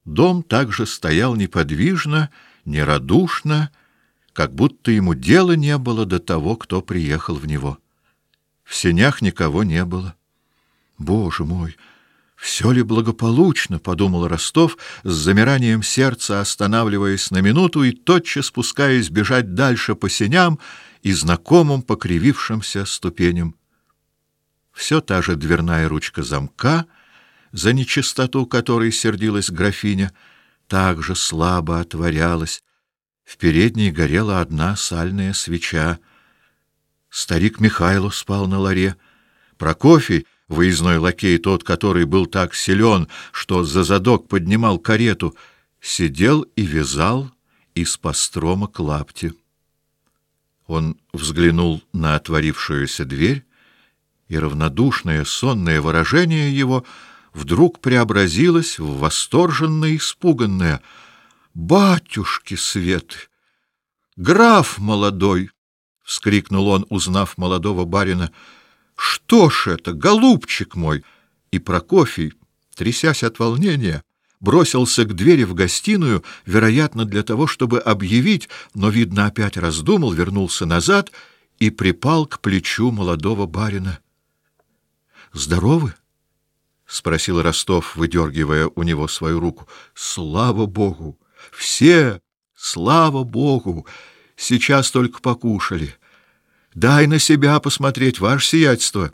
Дом также стоял неподвижно, нерадушно, как будто ему дела не было до того, кто приехал в него. В сенях никого не было. Боже мой, все ли благополучно, подумал Ростов с замиранием сердца, останавливаясь на минуту и тотчас спускаясь бежать дальше по сеням и знакомым покривившимся ступеням. Все та же дверная ручка замка, за нечистоту которой сердилась графиня, также слабо отворялась. В передней горела одна сальная свеча. Старик Михайло спал на ларе. Прокофий, выездной лакей, тот, который был так силен, что за задок поднимал карету, сидел и вязал из построма клапти. Он взглянул на отворившуюся дверь, и равнодушное сонное выражение его вдруг преобразилось в восторженное и испуганное. «Батюшки светы! Граф молодой!» — вскрикнул он, узнав молодого барина. «Что ж это, голубчик мой!» И Прокофий, трясясь от волнения, бросился к двери в гостиную, вероятно, для того, чтобы объявить, но, видно, опять раздумал, вернулся назад и припал к плечу молодого барина. «Здоровы?» — спросил Ростов, выдергивая у него свою руку. «Слава Богу! Все, слава Богу! Сейчас только покушали. Дай на себя посмотреть, ваше сиятельство».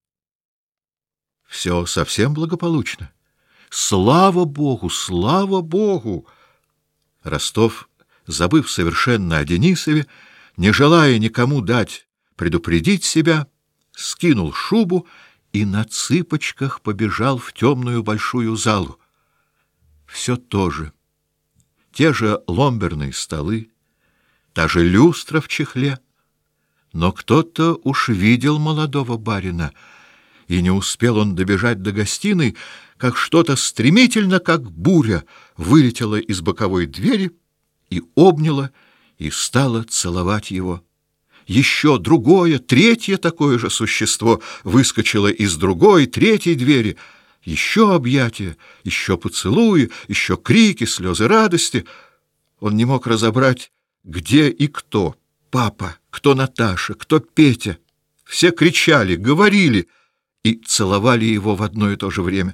«Все совсем благополучно. Слава Богу, слава Богу!» Ростов, забыв совершенно о Денисове, не желая никому дать предупредить себя, скинул шубу и на цыпочках побежал в темную большую залу. Все то же. Те же ломберные столы, та же люстра в чехле. Но кто-то уж видел молодого барина, и не успел он добежать до гостиной, как что-то стремительно, как буря, вылетело из боковой двери и обняло, и стало целовать его. Еще другое, третье такое же существо выскочило из другой, третьей двери. Еще объятия, еще поцелуи, еще крики, слезы радости. Он не мог разобрать, где и кто. Папа, кто Наташа, кто Петя. Все кричали, говорили и целовали его в одно и то же время.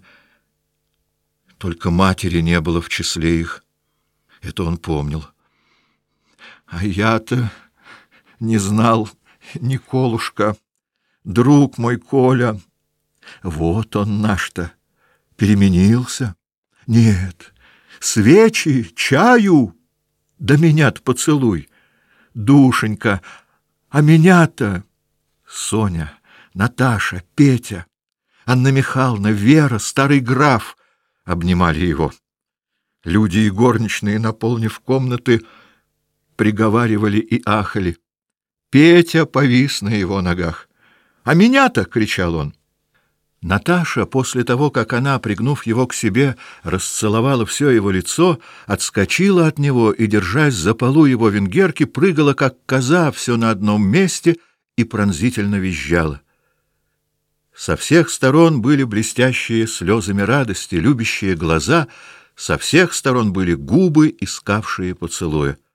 Только матери не было в числе их. Это он помнил. А я-то не знал, Николушка, друг мой Коля. Вот он наш-то переменился. Нет, свечи, чаю, да меня-то поцелуй. Душенька, а меня-то Соня, Наташа, Петя, Анна Михайловна, Вера, старый граф обнимали его. Люди и горничные, наполнив комнаты, приговаривали и ахали. Петя повис на его ногах. «А меня-то!» — кричал он. Наташа, после того, как она, пригнув его к себе, расцеловала все его лицо, отскочила от него и, держась за полу его венгерки, прыгала, как коза, все на одном месте и пронзительно визжала. Со всех сторон были блестящие слезами радости, любящие глаза, со всех сторон были губы, искавшие поцелуя.